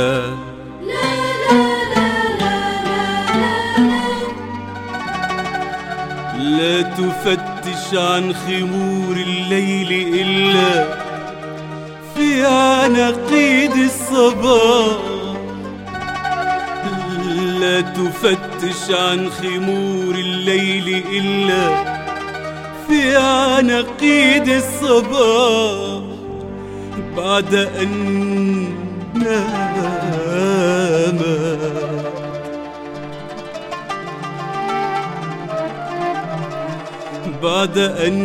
لا تفتش عن خمور الليل إلا في عناقيد الصباح. لا تفتش عن خمور الليل إلا في عناقيد الصباح بعد أن نامت. بعد أن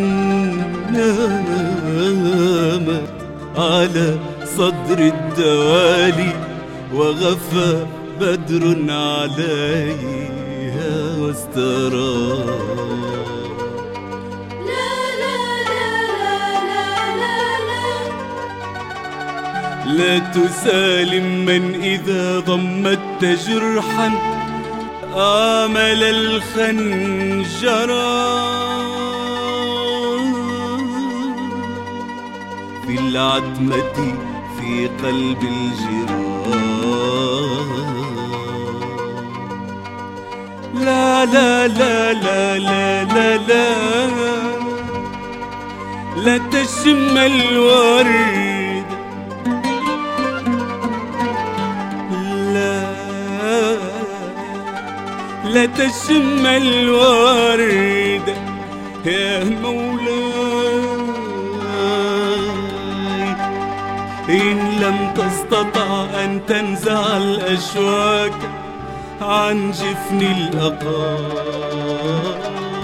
نامت على صدر الدوالي وغفى بدر عليها واستراح. لا تسالم من إذا ضمت جرحا آمل الخنجرة في العتمة في قلب الجراح. لا لا لا لا لا لا لا لا تشم الورد. لا تشم الورد يا مولاي إن لم تستطع أن تنزع الأشواك عن جفن الأقار.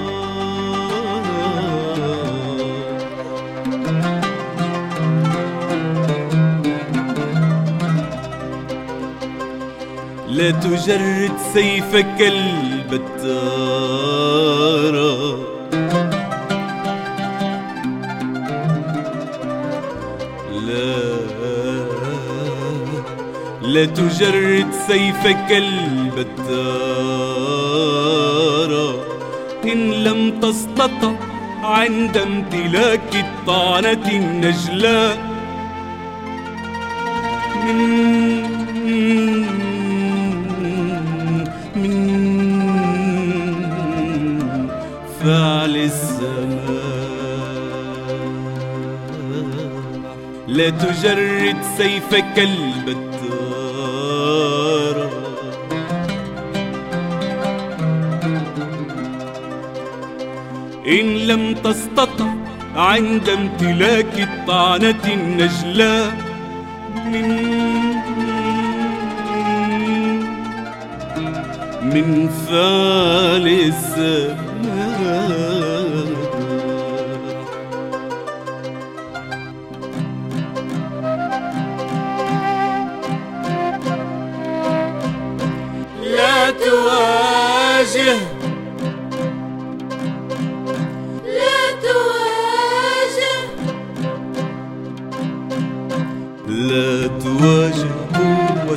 لا تجرد سيفك البتارة. لا تجرد سيفك البتارة إن لم تستطع عند امتلاك الطعنة النجلاء من فعل الزمان. لا تجرد سيفك البتارة إن لم تستطع عند امتلاك الطعنة النجلاء من فعل الزمان. لا تواجه لا تواجه قوة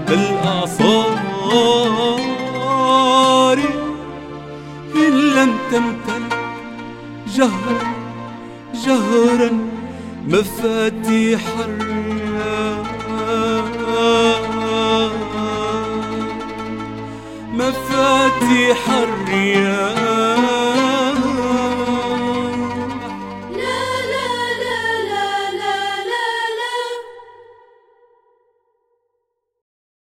الأعصار إن لم تمتلك جهرا مفاتيح الرياح.